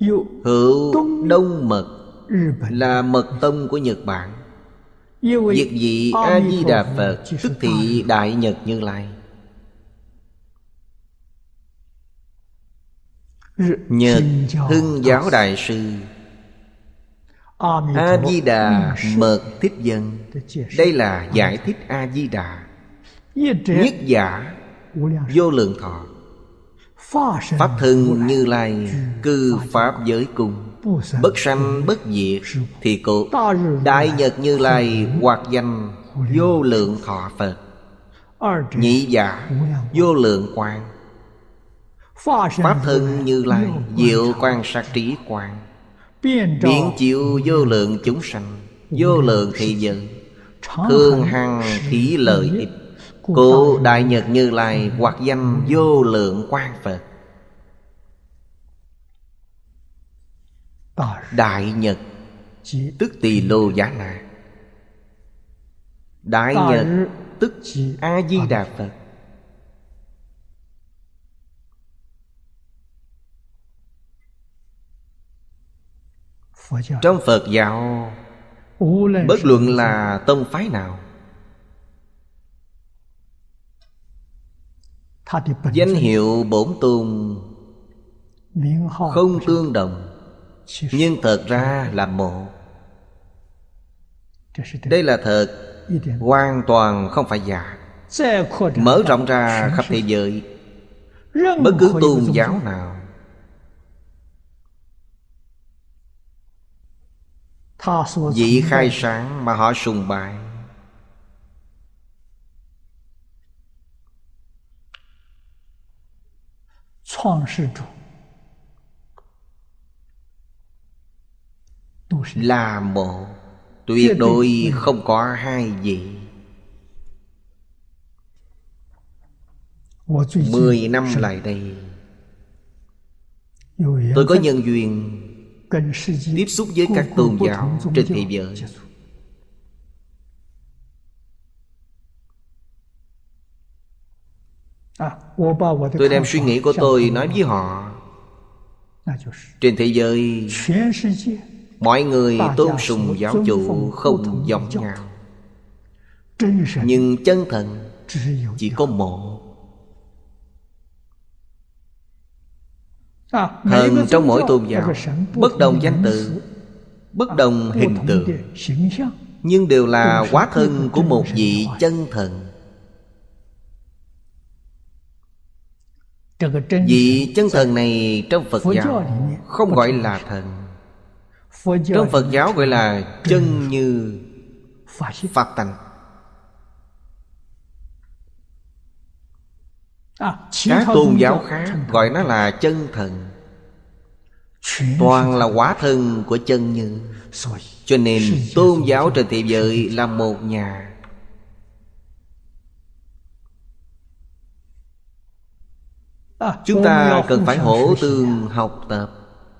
Hữu Đông Mật là mật tông của Nhật Bản. Việc vị A-di-đà Phật tức thị Đại Nhật Như Lai. Nhật Hưng Giáo Đại Sư A-di-đà Mật Thích Dân. Đây là giải thích A-di-đà. Nhất giả vô lượng thọ. Pháp thân Như Lai cư Pháp giới cung, bất sanh bất diệt, thì cụ Đại Nhật Như Lai hoặc danh vô lượng thọ Phật. Nhị giả vô lượng quang. Pháp thân Như Lai diệu quan sát trí quang, biến chiếu vô lượng chúng sanh, vô lượng thị giới, thường hằng thí lợi ích. Cụ Đại Nhật Như Lai hoặc danh vô lượng quang Phật. Đại Nhật tức Tỳ Lô Giá Na. Đại Nhật tức A-di-đà Phật. Trong Phật giáo, bất luận là tông phái nào, danh hiệu bổn tôn không tương đồng, nhưng thật ra là một. Đây là thật, hoàn toàn không phải giả. Mở rộng ra khắp thế giới, bất cứ tôn giáo nào, vị khai sáng mà họ sùng bái, là một, tuyệt đối không có hai vị. 10 năm lại đây, tôi có nhân duyên tiếp xúc với các tôn giáo trên thế giới. Tôi đem suy nghĩ của tôi nói với họ. Trên thế giới, mọi người tôn sùng giáo chủ không giống nhau, nhưng chân thần chỉ có một. Thần trong mỗi tôn giáo bất đồng danh tự, bất đồng hình tượng, nhưng đều là hóa thân của một vị chân thần. Vị chân thần này trong Phật giáo không gọi là thần. Trong Phật giáo gọi là chân như Pháp tánh. Các tôn giáo khác gọi nó là chân thần, toàn là hóa thân của chân như. Cho nên tôn giáo trên thế giới là một nhà. Chúng ta cần phải hỗ tương học tập.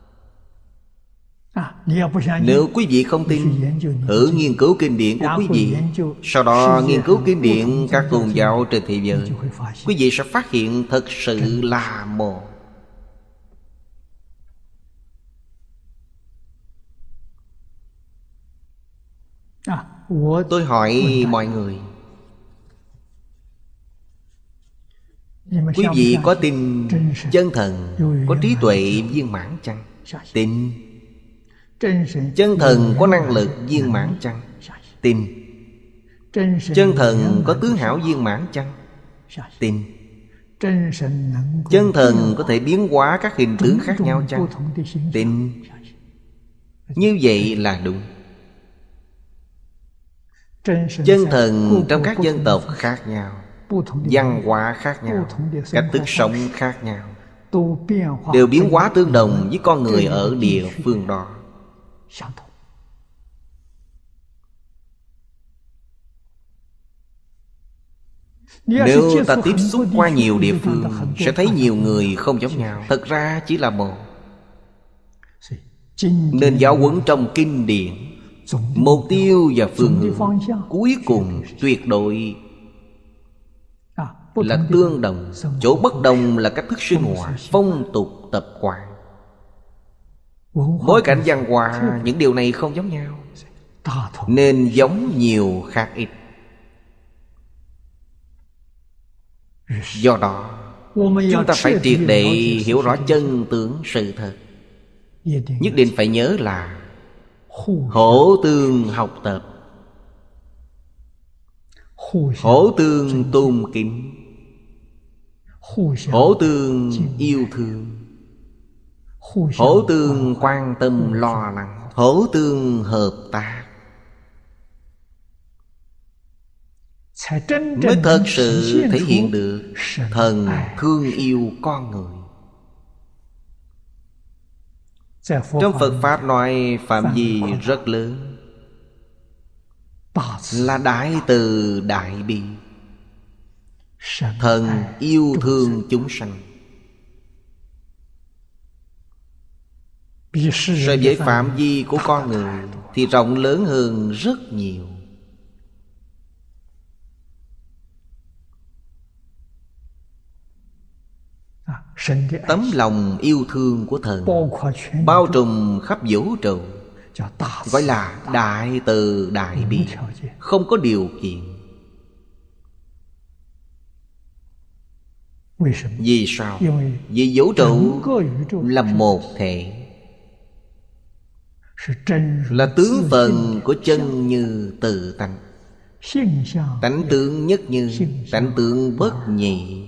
Nếu quý vị không tin, thử nghiên cứu kinh điển của quý vị, sau đó nghiên cứu kinh điển các tôn giáo trên thế giới, quý vị sẽ phát hiện thật sự là một. Tôi hỏi mọi người, quý vị có tin chân thần có trí tuệ viên mãn chăng? Tin. Chân thần có năng lực viên mãn chăng? Tin. Chân thần có tướng hảo viên mãn chăng? Tin. Chân thần có thể biến hóa các hình tướng khác nhau chăng? Tin. Như vậy là đúng. Chân thần trong các dân tộc khác nhau, văn hóa khác nhau, cách thức sống khác nhau, đều biến hóa tương đồng với con người ở địa phương đó. Nếu ta tiếp xúc qua nhiều địa phương, sẽ thấy nhiều người không giống nhau. Thật ra chỉ là một. Nên giáo huấn trong kinh điển, mục tiêu và phương hướng cuối cùng tuyệt đối là tương đồng. Chỗ bất đồng là cách thức sinh hoạt, phong tục tập quán. Bối cảnh văn hóa, những điều này không giống nhau, nên giống nhiều khác ít. Do đó chúng ta phải triệt để hiểu rõ chân tướng sự thật. Nhất định phải nhớ là hỗ tương học tập, hỗ tương tôn kính, hỗ tương yêu thương, hỗ tương quan tâm lo lắng, hỗ tương hợp tác, mới thật sự thể hiện được thần thương yêu con người. Trong Phật Pháp nói phạm vi rất lớn, là đại từ đại bi. Thần yêu thương chúng sanh, so với phạm vi của con người thì rộng lớn hơn rất nhiều. Tấm lòng yêu thương của thần bao trùm khắp vũ trụ, gọi là đại từ đại bi, không có điều kiện. Vì sao? Vì vũ trụ là một thể, là tướng phần của chân như tự tánh, tánh tướng nhất như, tánh tướng bất nhị.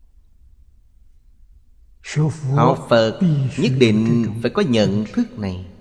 Học Phật nhất định phải có nhận thức này.